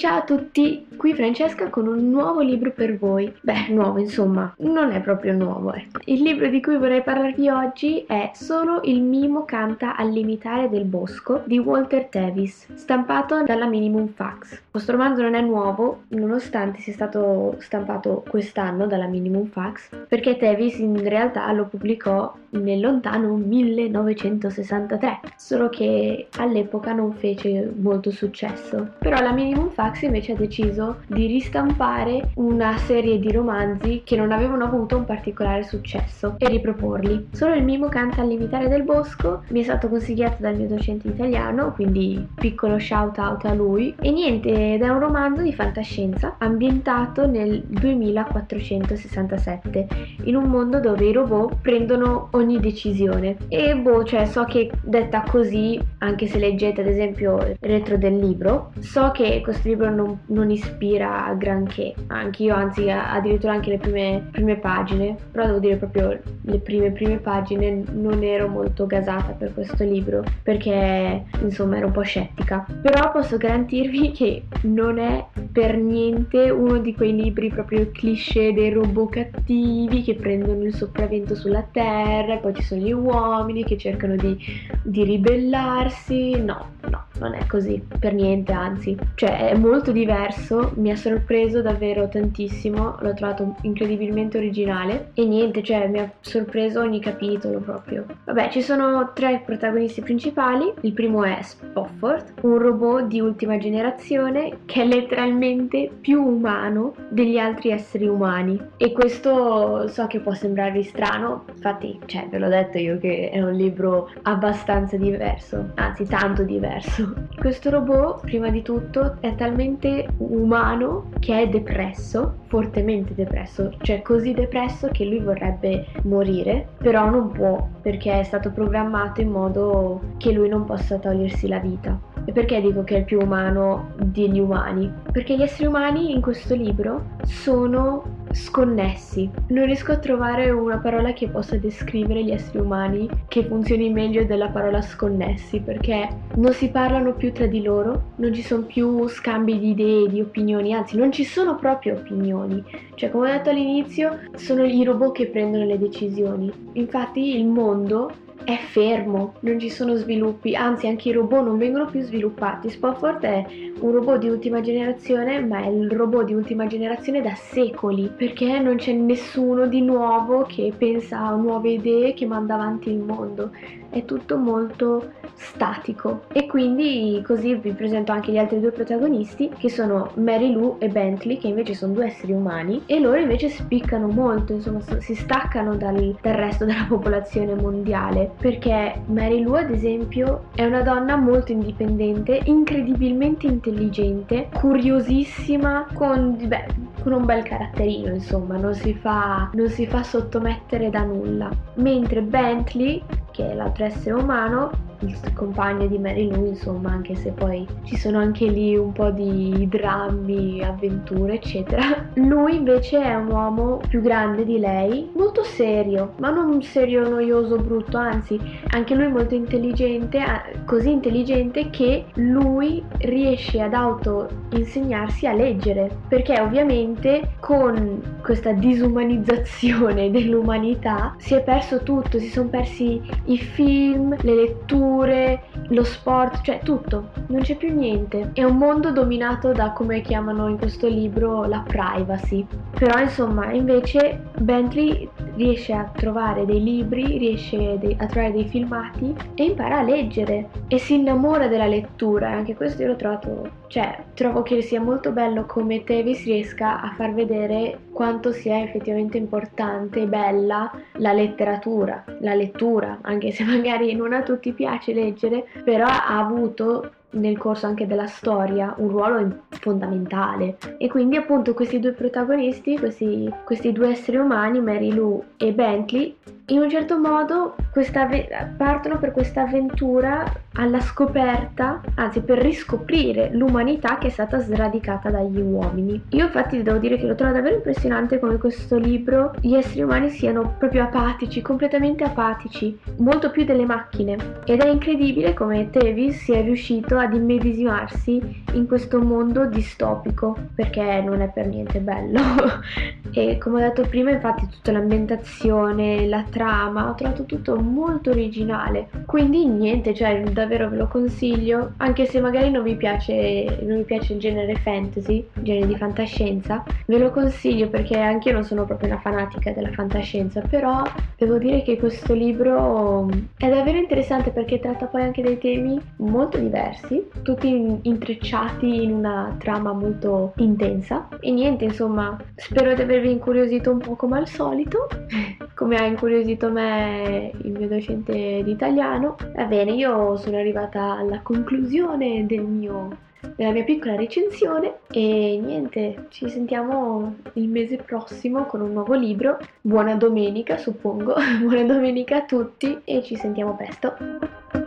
Ciao a tutti, qui Francesca con un nuovo libro per voi. Beh, nuovo insomma, non è proprio nuovo, ecco. Il libro di cui vorrei parlarvi oggi è Solo il mimo canta al limitare del bosco di Walter Tevis, stampato dalla Minimum Fax. Questo romanzo non è nuovo, nonostante sia stato stampato quest'anno dalla Minimum Fax, perché Tevis in realtà lo pubblicò nel lontano 1963, solo che all'epoca non fece molto successo. Però la Minimum Fax invece ha deciso di ristampare una serie di romanzi che non avevano avuto un particolare successo e riproporli. Solo il mimo canta al limitare del bosco mi è stato consigliato dal mio docente italiano, quindi piccolo shout out a lui. E niente, ed è un romanzo di fantascienza ambientato nel 2467, in un mondo dove i robot prendono ogni decisione. E cioè so che detta così, anche se leggete ad esempio il retro del libro, so che questo libro non ispira a granché, anche io, anzi addirittura anche le prime pagine, però devo dire proprio le prime pagine non ero molto gasata per questo libro, perché insomma ero un po' scettica. Però posso garantirvi che non è per niente uno di quei libri proprio cliché dei robot cattivi che prendono il sopravvento sulla terra e poi ci sono gli uomini che cercano di ribellarsi. No, non è così, per niente, anzi, cioè è molto diverso, mi ha sorpreso davvero tantissimo, l'ho trovato incredibilmente originale e niente, cioè mi ha sorpreso ogni capitolo proprio. Vabbè, ci sono 3 protagonisti principali. Il primo è Spofford, un robot di ultima generazione che è letteralmente più umano degli altri esseri umani, e questo so che può sembrarvi strano, infatti, cioè, ve l'ho detto io che è un libro abbastanza diverso, anzi tanto diverso. Questo robot, prima di tutto, è talmente umano che è depresso, fortemente depresso, cioè così depresso che lui vorrebbe morire, però non può, perché è stato programmato in modo che lui non possa togliersi la vita. E perché dico che è il più umano degli umani? Perché gli esseri umani in questo libro sono sconnessi. Non riesco a trovare una parola che possa descrivere gli esseri umani che funzioni meglio della parola sconnessi, perché non si parlano più tra di loro, non ci sono più scambi di idee, di opinioni, anzi non ci sono proprio opinioni. Cioè, come ho detto all'inizio, sono i robot che prendono le decisioni. Infatti il mondo è fermo, non ci sono sviluppi, anzi anche i robot non vengono più sviluppati. Spofford è un robot di ultima generazione, ma è il robot di ultima generazione da secoli, perché non c'è nessuno di nuovo che pensa a nuove idee, che manda avanti il mondo. È tutto molto statico. E quindi così vi presento anche gli altri 2 protagonisti, che sono Mary Lou e Bentley, che invece sono 2 esseri umani, e loro invece spiccano molto, insomma si staccano dal resto della popolazione mondiale, perché Mary Lou ad esempio è una donna molto indipendente, incredibilmente intelligente, curiosissima, con un bel caratterino, insomma non si fa sottomettere da nulla. Mentre Bentley, che è l'altro essere umano, il compagno di Mary Lou, insomma, anche se poi ci sono anche lì un po' di drammi, avventure, eccetera. Lui invece è un uomo più grande di lei, molto serio, ma non un serio noioso, brutto, anzi, anche lui molto intelligente, così intelligente che lui riesce ad auto-insegnarsi a leggere, perché ovviamente con questa disumanizzazione dell'umanità si è perso tutto, si sono persi i film, le letture, lo sport, cioè tutto, non c'è più niente. È un mondo dominato da, come chiamano in questo libro, la privacy. Però insomma, invece Bentley riesce a trovare dei libri, riesce a trovare dei filmati e impara a leggere e si innamora della lettura. Anche questo io l'ho trovato, cioè trovo che sia molto bello come Tevis riesca a far vedere quanto sia effettivamente importante e bella la lettura, anche se magari non a tutti piace leggere, però ha avuto nel corso anche della storia un ruolo fondamentale. E quindi appunto questi 2 protagonisti, questi 2 esseri umani, Mary Lou e Bentley, in un certo modo partono per questa avventura alla scoperta, anzi per riscoprire l'umanità che è stata sradicata dagli uomini. Io infatti devo dire che lo trovo davvero impressionante come questo libro gli esseri umani siano proprio apatici, completamente apatici, molto più delle macchine, ed è incredibile come Tevis sia riuscito a ad immedesimarsi in questo mondo distopico, perché non è per niente bello. E come ho detto prima, infatti, tutta l'ambientazione, la trama, ho trovato tutto molto originale. Quindi niente, cioè davvero ve lo consiglio, anche se magari non vi piace il genere fantasy, il genere di fantascienza, ve lo consiglio perché anche io non sono proprio una fanatica della fantascienza, però devo dire che questo libro è davvero interessante perché tratta poi anche dei temi molto diversi, tutti intrecciati in una trama molto intensa. E niente, insomma, spero di avervi incuriosito un po' come al solito, come ha incuriosito me il mio docente di italiano. Va bene, io sono arrivata alla conclusione della mia piccola recensione e niente, ci sentiamo il mese prossimo con un nuovo libro. Buona domenica, suppongo. Buona domenica a tutti e ci sentiamo presto.